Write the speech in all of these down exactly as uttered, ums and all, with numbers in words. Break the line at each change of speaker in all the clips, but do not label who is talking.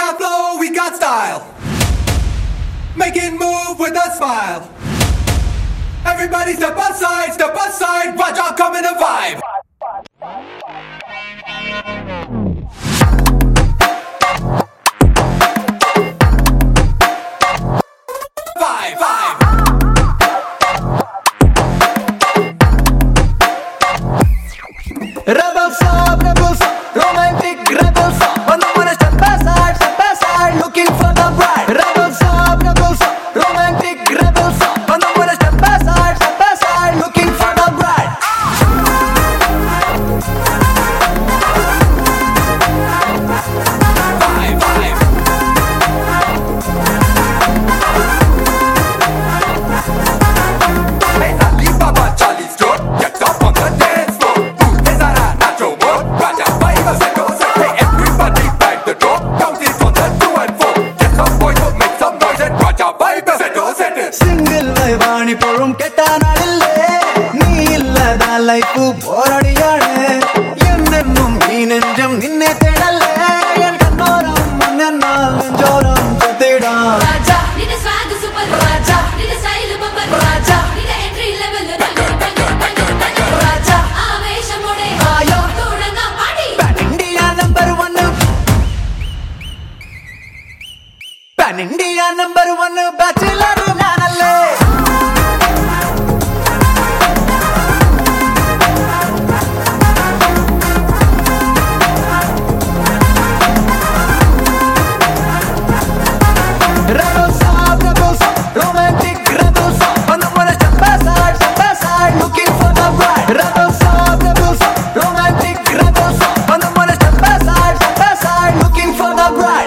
got flow, we got style. Making move with a smile. Everybody step aside, step aside. Watch out, come in a vibe. Vibe, vibe.
Rebels up, rebels up, romantic rebels up. On the one step aside, step aside, looking for the bride. Rebels up, rebels up, romantic rebels up. On the one step aside, step aside, looking for the bride.
Vibe, vibe. Hey, Alibaba, Charlie Strode, get up on the dance floor. Ooh, hey, Zara, Nacho Mode, Raja, Vibe, Seco, Seco. Hey, everybody bang the door, count it on the two and four. Get some boys to make some noise and Raja, Vibe, Seco, Seco.
Single life ani porum ketanadille. Nee illada life boradiyane. Ennennum ee nenjam ninne thedalle. En kannoram mannennal nenjoram chathida.
Raja, nine swag super Raja, nine style bumper Raja, nine entry level Raja, aveshamode
Ayo.
thodanna party.
Pan India number one. Pan India number one bachelor nanalle. Rebels up, rebels up, romantic rebels up. On the one step aside, step aside, looking for the bride. Rebels up, rebels up, romantic rebels up. On the one step aside, step aside, looking for the bride.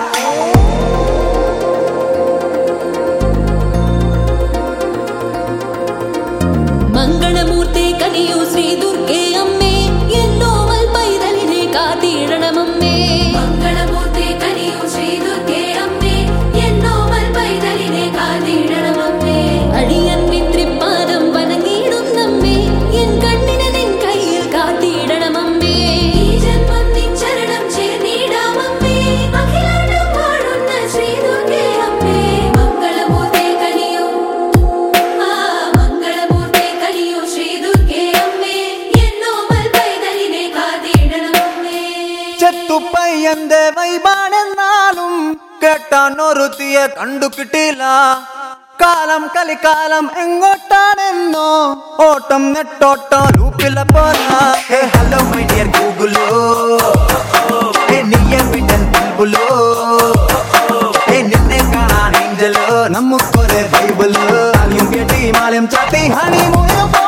Mangalamurthy ಕನಿಯು Shri Durga ಅಮ್ಮೆ ಎನ್ನೋವಲ್ ಪೈದಲಿನೆ ಕಾತೀಡಣಮಮ್ಮೆ ಮಂಗಳಮೂರ್ತಿ ಕನಿಯು ಶ್ರೀ ದುರ್ಗೆ ಅಮ್ಮೆ ಎನ್ನೋವಲ್ പൈതലിനെ കാത്തിടണമമ്മേ അടിയൻ തൃപ്പാദം വണങ്ങിയിടുന്നമ്മേ N കണ്ണിനെ നിൻ കയ്യിൽ കാത്തിടണമമ്മേ ഈ ജന്മം നിൻ ചരണം ചേർന്നിടാമമ്മേ അഖിലാണ്ടം വാഴുന്ന ശ്രീ ദുർഗേ അമ്മേ മംഗളമൂർത്തി കനിയു ആ മംഗളമൂർത്തി കനിയു ശ്രീ ദുർഗേ അമ്മേ എന്നോമൽ പൈതലിനെ കാത്തിടണമമ്മേ
ചെത്തുപ്പൈ എന്റെ വൈബാണെന്നാലും കേട്ടാനൊരുത്തിയെ കണ്ടു കിട്ടില്ല. കാലം കലിക്കാലം എങ്ങോട്ടാണെന്നോ ഓട്ടം നെട്ടോട്ടം ലൂപ്പില പോരാ. ഹേ ഹലോ മൈ ഡിയർ ഗൂഗിളോ, ഹേ നീ എവിടൻ ബുൾബുളോ, ഹേ നിന്നെ കാണാൻ ഏഞ്ചലോ നമുക്കൊരു ബൈബിളോ. ആദ്യം കേട്ടി മാലം ചാട്ടി ഹണിമൂൺ